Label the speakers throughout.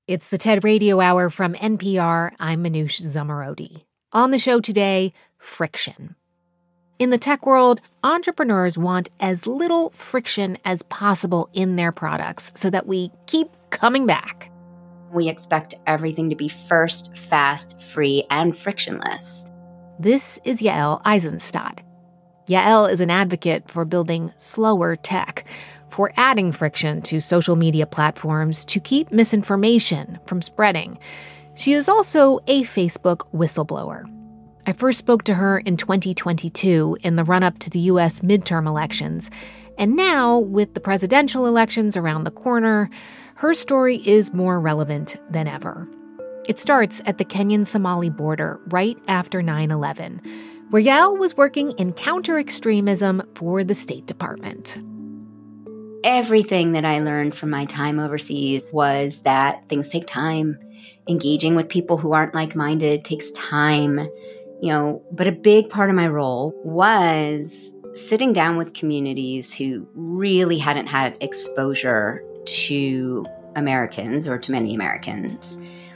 Speaker 1: It's the TED Radio Hour from NPR. I'm Manoush Zomorodi. On the show today, friction. In the tech world, entrepreneurs want as little friction as possible in their products so that we keep coming back.
Speaker 2: We expect everything to be first, fast, free, and frictionless.
Speaker 1: This is Yael Eisenstadt. Yael is an advocate for building slower tech, for adding friction to social media platforms to keep misinformation from spreading. She is also a Facebook whistleblower. I first spoke to her in 2022 in the run-up to the U.S. midterm elections. And now, with the presidential elections around the corner, her story is more relevant than ever. It starts at the Kenyan-Somali border right after 9/11, where Yael was working in counter-extremism for the State Department.
Speaker 2: Everything that I learned from my time overseas was that things take time. Engaging with people who aren't like-minded takes time. But a big part of my role was sitting down with communities who really hadn't had exposure to Americans or to many Americans.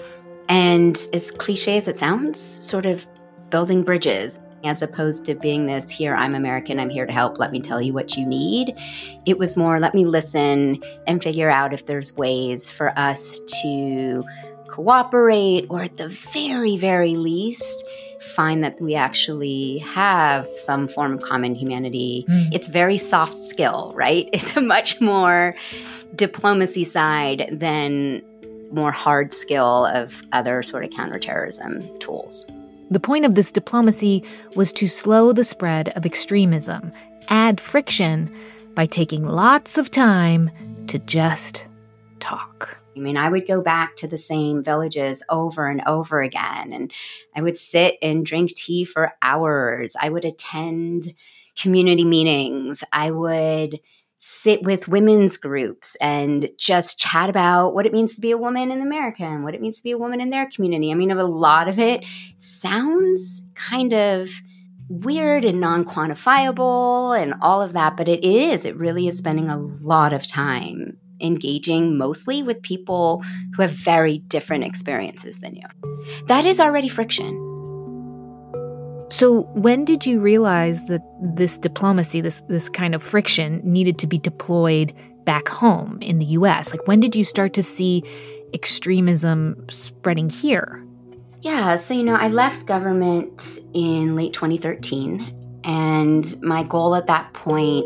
Speaker 2: And as cliche as it sounds, sort of building bridges, as opposed to being this, here, I'm American, I'm here to help, let me tell you what you need. It was more, let me listen and figure out if there's ways for us to cooperate, or at the very, very least, find that we actually have some form of common humanity. It's very soft skill, right? It's a much more diplomacy side than more hard skill of other sort of counterterrorism tools.
Speaker 1: The point of this diplomacy was to slow the spread of extremism, add friction by taking lots of time to just talk.
Speaker 2: I would go back to the same villages over and over again, and I would sit and drink tea for hours. I would attend community meetings. I would sit with women's groups and just chat about what it means to be a woman in America and what it means to be a woman in their community. A lot of it sounds kind of weird and non-quantifiable and all of that, but it really is spending a lot of time engaging mostly with people who have very different experiences than you. That is already friction.
Speaker 1: So when did you realize that this diplomacy, this kind of friction needed to be deployed back home in the U.S.? When did you start to see extremism spreading here?
Speaker 2: Yeah, so, I left government in late 2013. And my goal at that point,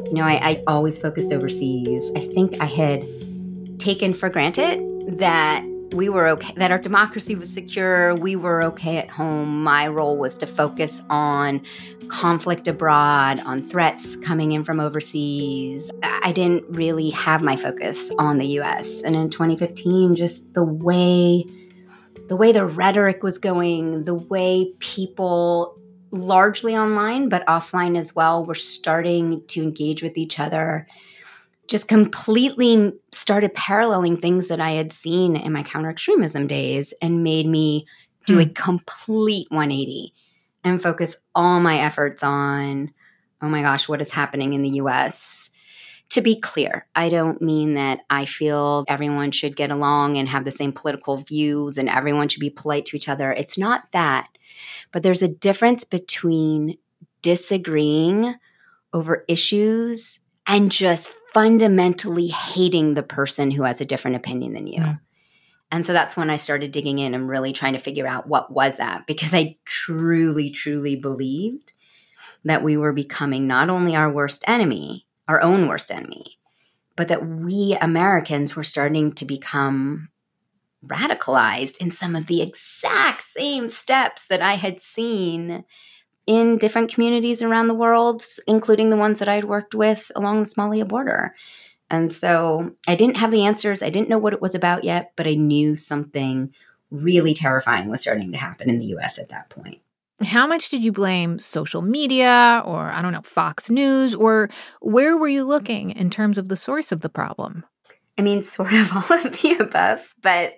Speaker 2: I always focused overseas. I think I had taken for granted that we were okay, that our democracy was secure, we were okay at home. My role was to focus on conflict abroad, on threats coming in from overseas. I didn't really have my focus on the U.S. And in 2015, just the way the rhetoric was going, the way people largely online, but offline as well, were starting to engage with each other, just completely started paralleling things that I had seen in my counter-extremism days and made me do a complete 180 and focus all my efforts on, oh my gosh, what is happening in the U.S.? To be clear, I don't mean that I feel everyone should get along and have the same political views and everyone should be polite to each other. It's not that. But there's a difference between disagreeing over issues and just fundamentally hating the person who has a different opinion than you. And so that's when I started digging in and really trying to figure out what was that, because I truly, truly believed that we were becoming not only our worst enemy, our own worst enemy, but that we Americans were starting to become radicalized in some of the exact same steps that I had seen in different communities around the world, including the ones that I'd worked with along the Somalia border. And so I didn't have the answers. I didn't know what it was about yet, but I knew something really terrifying was starting to happen in the U.S. at that point.
Speaker 1: How much did you blame social media or, Fox News, or where were you looking in terms of the source of the problem?
Speaker 2: Sort of all of the above. But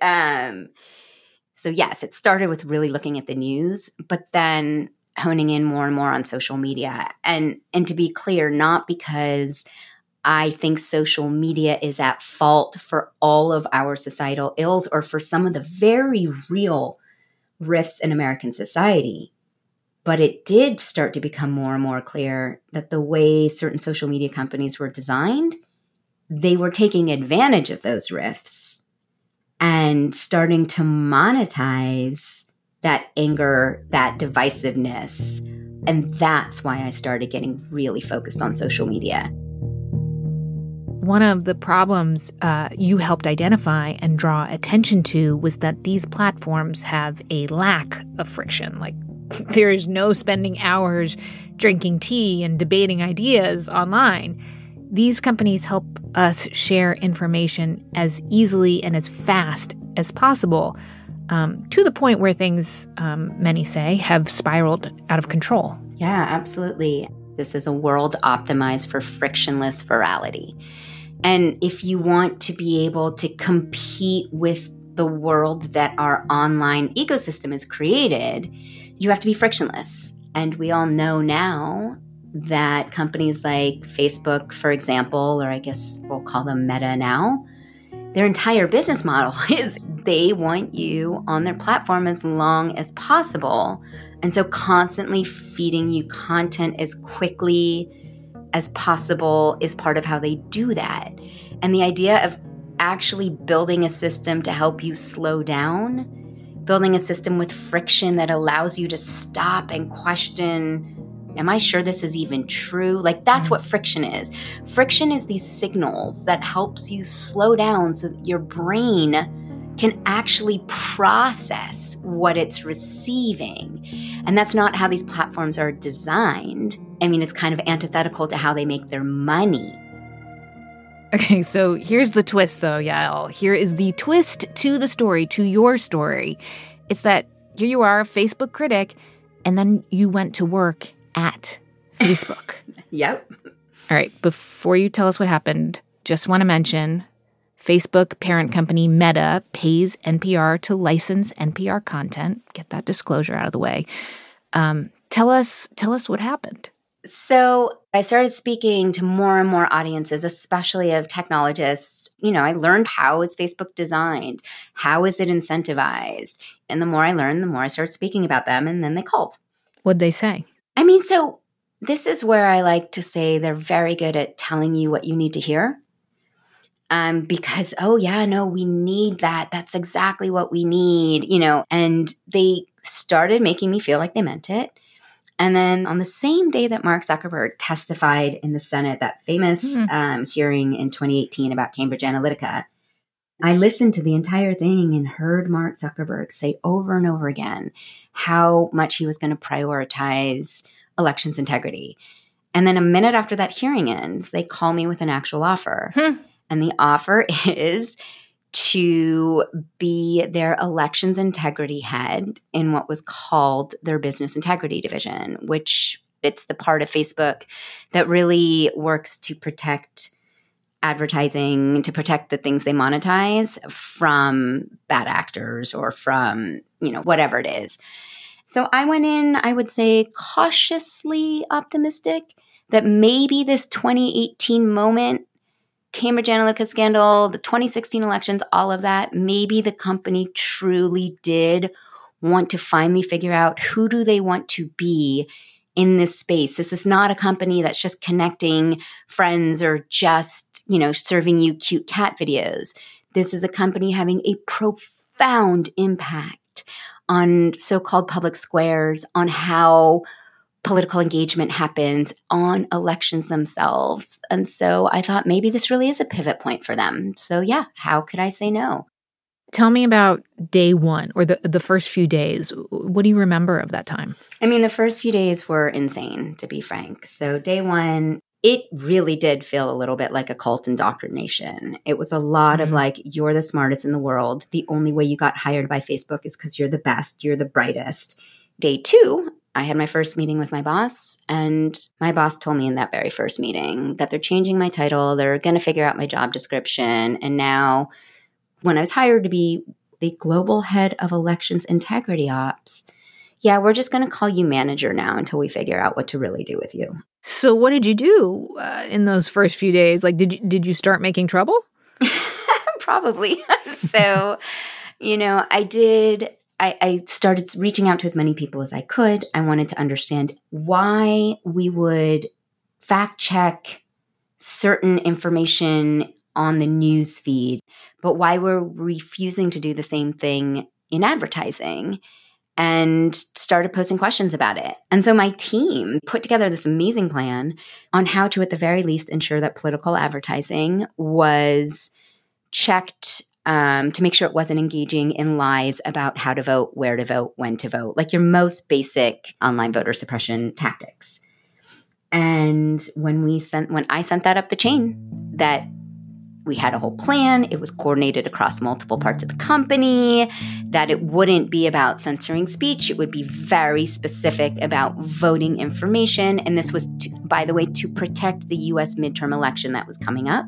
Speaker 2: so yes, it started with really looking at the news, but then honing in more and more on social media. And to be clear, not because I think social media is at fault for all of our societal ills or for some of the very real rifts in American society. But it did start to become more and more clear that the way certain social media companies were designed, they were taking advantage of those rifts and starting to monetize that anger, that divisiveness. And that's why I started getting really focused on social media.
Speaker 1: One of the problems you helped identify and draw attention to was that these platforms have a lack of friction. Like, there is no spending hours drinking tea and debating ideas online. These companies help us share information as easily and as fast as possible, to the point where things, many say, have spiraled out of control.
Speaker 2: Yeah, absolutely. This is a world optimized for frictionless virality. And if you want to be able to compete with the world that our online ecosystem has created, you have to be frictionless. And we all know now that companies like Facebook, for example, or I guess we'll call them Meta now, their entire business model is they want you on their platform as long as possible. And so constantly feeding you content as quickly as possible is part of how they do that. And the idea of actually building a system to help you slow down, building a system with friction that allows you to stop and question, am I sure this is even true? Like, that's what friction is. Friction is these signals that helps you slow down so that your brain can actually process what it's receiving. And that's not how these platforms are designed. I mean, it's kind of antithetical to how they make their money.
Speaker 1: Okay, so here's the twist, though, Yael. Here is the twist to the story, to your story. It's that here you are, a Facebook critic, and then you went to work at Facebook.
Speaker 2: Yep.
Speaker 1: All right, before you tell us what happened, just want to mention Facebook parent company Meta pays NPR to license NPR content. Get that disclosure out of the way. Tell us what happened.
Speaker 2: So I started speaking to more and more audiences, especially of technologists. You know, I learned, how is Facebook designed? How is it incentivized? And the more I learned, the more I started speaking about them. And then they called.
Speaker 1: What'd they say?
Speaker 2: I mean, so this is where I like to say they're very good at telling you what you need to hear. Because, oh yeah, no, we need that. That's exactly what we need, you know. And they started making me feel like they meant it. And then on the same day that Mark Zuckerberg testified in the Senate, that famous hearing in 2018 about Cambridge Analytica, I listened to the entire thing and heard Mark Zuckerberg say over and over again how much he was going to prioritize elections integrity. And then a minute after that hearing ends, they call me with an actual offer. And the offer is to be their elections integrity head in what was called their business integrity division, which it's the part of Facebook that really works to protect advertising, to protect the things they monetize from bad actors or from, you know, whatever it is. So I went in, I would say, cautiously optimistic that maybe this 2018 moment, Cambridge Analytica scandal, the 2016 elections, all of that, maybe the company truly did want to finally figure out who do they want to be in this space. This is not a company that's just connecting friends or just, you know, serving you cute cat videos. This is a company having a profound impact on so-called public squares, on how political engagement happens, on elections themselves. And so I thought maybe this really is a pivot point for them. So yeah, how could I say no?
Speaker 1: Tell me about day one, or the first few days. What do you remember of that time?
Speaker 2: I mean, the first few days were insane, to be frank. So day one, it really did feel a little bit like a cult indoctrination. It was a lot of like, you're the smartest in the world. The only way you got hired by Facebook is because you're the best, you're the brightest. Day two, I had my first meeting with my boss, and my boss told me in that very first meeting that they're changing my title. They're going to figure out my job description. And now when I was hired to be the global head of elections integrity ops, yeah, we're just going to call you manager now until we figure out what to really do with you.
Speaker 1: So what did you do in those first few days? Like, did you start making trouble?
Speaker 2: Probably. So, I started reaching out to as many people as I could. I wanted to understand why we would fact check certain information on the news feed, but why we're refusing to do the same thing in advertising, and started posting questions about it. And so my team put together this amazing plan on how to, at the very least, ensure that political advertising was checked to make sure it wasn't engaging in lies about how to vote, where to vote, when to vote, like your most basic online voter suppression tactics. And when I sent that up the chain, that we had a whole plan, it was coordinated across multiple parts of the company, that it wouldn't be about censoring speech, it would be very specific about voting information. And this was, by the way, to protect the US midterm election that was coming up.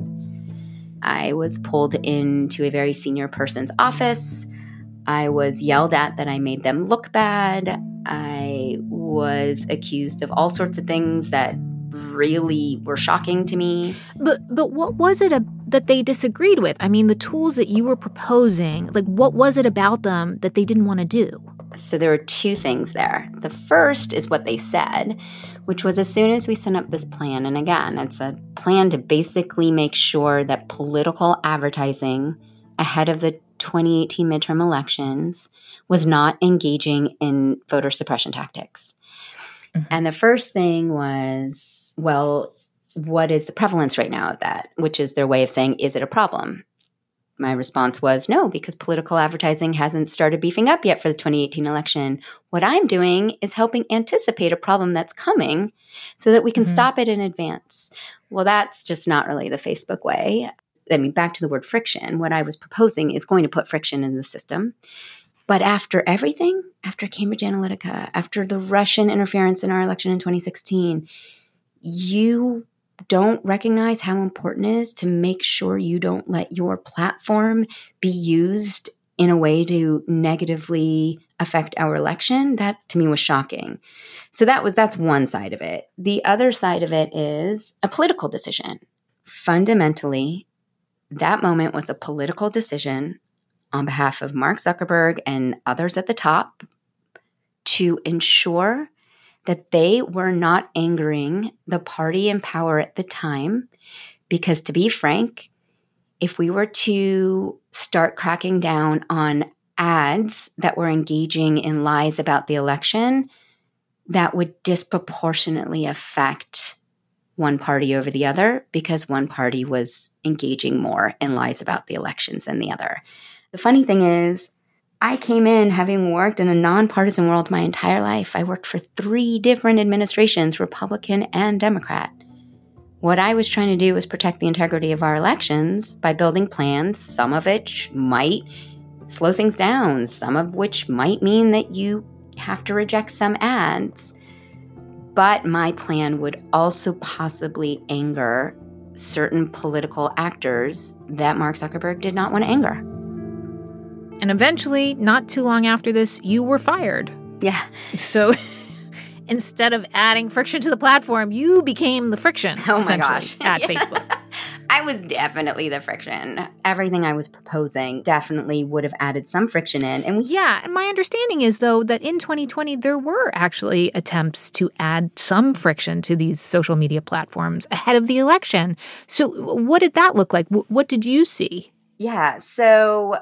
Speaker 2: I was pulled into a very senior person's office. I was yelled at that I made them look bad. I was accused of all sorts of things that really were shocking to me.
Speaker 1: But what was it that they disagreed with? I mean, the tools that you were proposing, like what was it about them that they didn't want to do?
Speaker 2: So there were two things there. The first is what they said, which was as soon as we sent up this plan, and again, it's a plan to basically make sure that political advertising ahead of the 2018 midterm elections was not engaging in voter suppression tactics. Mm-hmm. And the first thing was, well, what is the prevalence right now of that? Which is their way of saying, is it a problem? My response was no, because political advertising hasn't started beefing up yet for the 2018 election. What I'm doing is helping anticipate a problem that's coming so that we can stop it in advance. Well, that's just not really the Facebook way. I mean, back to the word friction, what I was proposing is going to put friction in the system. But after everything, after Cambridge Analytica, after the Russian interference in our election in 2016, you don't recognize how important it is to make sure you don't let your platform be used in a way to negatively affect our election. That to me was shocking. So that's one side of it. The other side of it is a political decision. Fundamentally, that moment was a political decision on behalf of Mark Zuckerberg and others at the top to ensure that they were not angering the party in power at the time. Because to be frank, if we were to start cracking down on ads that were engaging in lies about the election, that would disproportionately affect one party over the other because one party was engaging more in lies about the elections than the other. The funny thing is, I came in having worked in a nonpartisan world my entire life. I worked for 3 different administrations, Republican and Democrat. What I was trying to do was protect the integrity of our elections by building plans, some of which might slow things down, some of which might mean that you have to reject some ads. But my plan would also possibly anger certain political actors that Mark Zuckerberg did not want to anger.
Speaker 1: And eventually, not too long after this, you were fired.
Speaker 2: Yeah.
Speaker 1: So instead of adding friction to the platform, you became the friction.
Speaker 2: Oh my gosh.
Speaker 1: At Facebook.
Speaker 2: I was definitely the friction. Everything I was proposing definitely would have added some friction in. And
Speaker 1: and my understanding is, though, that in 2020, there were actually attempts to add some friction to these social media platforms ahead of the election. So what did that look like? What did you see?
Speaker 2: Yeah. So,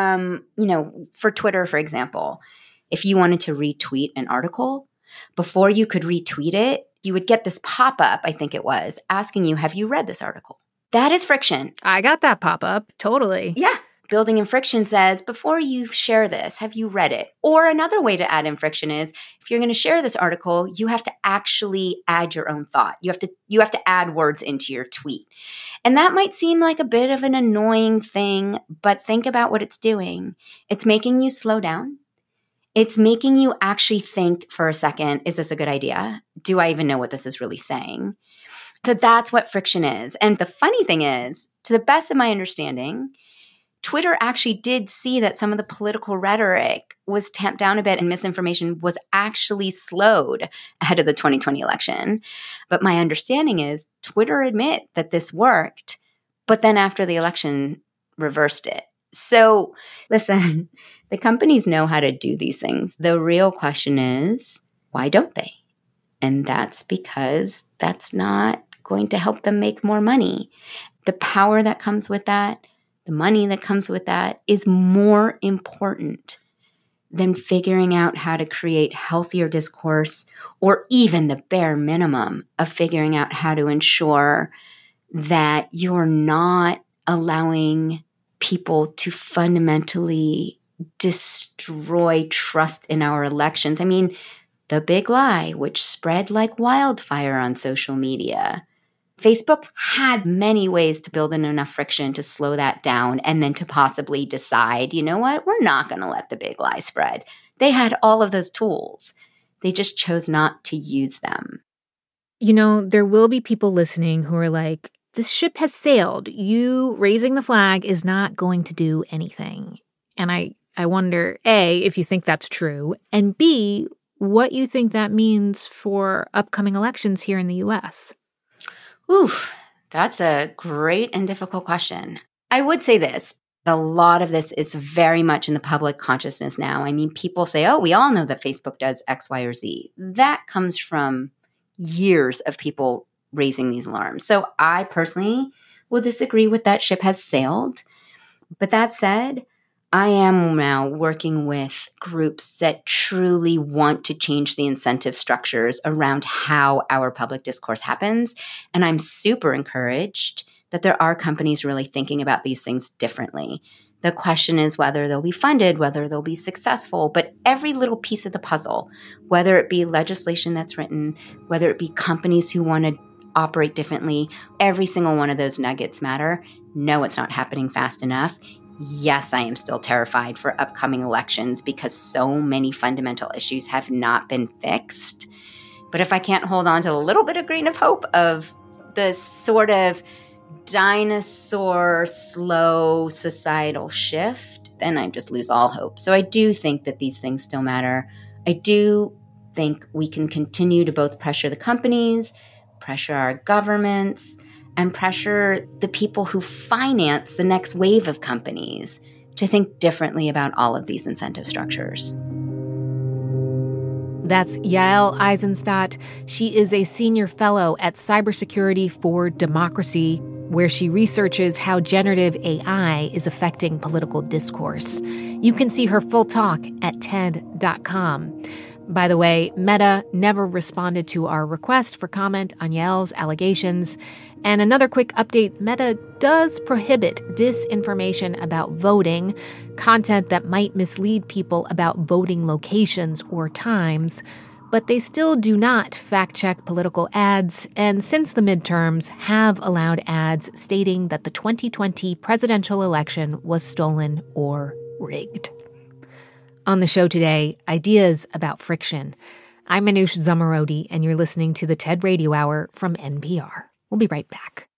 Speaker 2: for Twitter, for example, if you wanted to retweet an article, before you could retweet it, you would get this pop-up, I think it was, asking you, have you read this article? That is friction.
Speaker 1: I got that pop-up. Totally.
Speaker 2: Yeah. Building in friction says, before you share this, have you read it? Or another way to add in friction is, if you're going to share this article, you have to actually add your own thought. You have to add words into your tweet. And that might seem like a bit of an annoying thing, but think about what it's doing. It's making you slow down. It's making you actually think for a second, is this a good idea? Do I even know what this is really saying? So that's what friction is. And the funny thing is, to the best of my understanding, Twitter actually did see that some of the political rhetoric was tamped down a bit and misinformation was actually slowed ahead of the 2020 election. But my understanding is Twitter admit that this worked, but then after the election reversed it. So listen, the companies know how to do these things. The real question is, why don't they? And that's because that's not going to help them make more money. The power that comes with that, the money that comes with that is more important than figuring out how to create healthier discourse, or even the bare minimum of figuring out how to ensure that you're not allowing people to fundamentally destroy trust in our elections. I mean, the big lie, which spread like wildfire on social media. Facebook had many ways to build in enough friction to slow that down and then to possibly decide, you know what, we're not going to let the big lie spread. They had all of those tools. They just chose not to use them.
Speaker 1: You know, there will be people listening who are like, this ship has sailed. You raising the flag is not going to do anything. And I wonder, A, if you think that's true, and B, what you think that means for upcoming elections here in the U.S.
Speaker 2: Ooh, that's a great and difficult question. I would say this. A lot of this is very much in the public consciousness now. I mean, people say, oh, we all know that Facebook does X, Y, or Z. That comes from years of people raising these alarms. So I personally will disagree with that ship has sailed. But that said, I am now working with groups that truly want to change the incentive structures around how our public discourse happens. And I'm super encouraged that there are companies really thinking about these things differently. The question is whether they'll be funded, whether they'll be successful, but every little piece of the puzzle, whether it be legislation that's written, whether it be companies who want to operate differently, every single one of those nuggets matter. No, it's not happening fast enough. Yes, I am still terrified for upcoming elections because so many fundamental issues have not been fixed. But if I can't hold on to a little bit of grain of hope of the sort of dinosaur slow societal shift, then I just lose all hope. So I do think that these things still matter. I do think we can continue to both pressure the companies, pressure our governments, and pressure the people who finance the next wave of companies to think differently about all of these incentive structures.
Speaker 1: That's Yael Eisenstadt. She is a senior fellow at Cybersecurity for Democracy, where she researches how generative AI is affecting political discourse. You can see her full talk at TED.com. By the way, Meta never responded to our request for comment on Yael's allegations. And another quick update, Meta does prohibit disinformation about voting, content that might mislead people about voting locations or times, but they still do not fact-check political ads, and since the midterms have allowed ads stating that the 2020 presidential election was stolen or rigged. On the show today, ideas about friction. I'm Manoush Zomorodi, and you're listening to the TED Radio Hour from NPR. We'll be right back.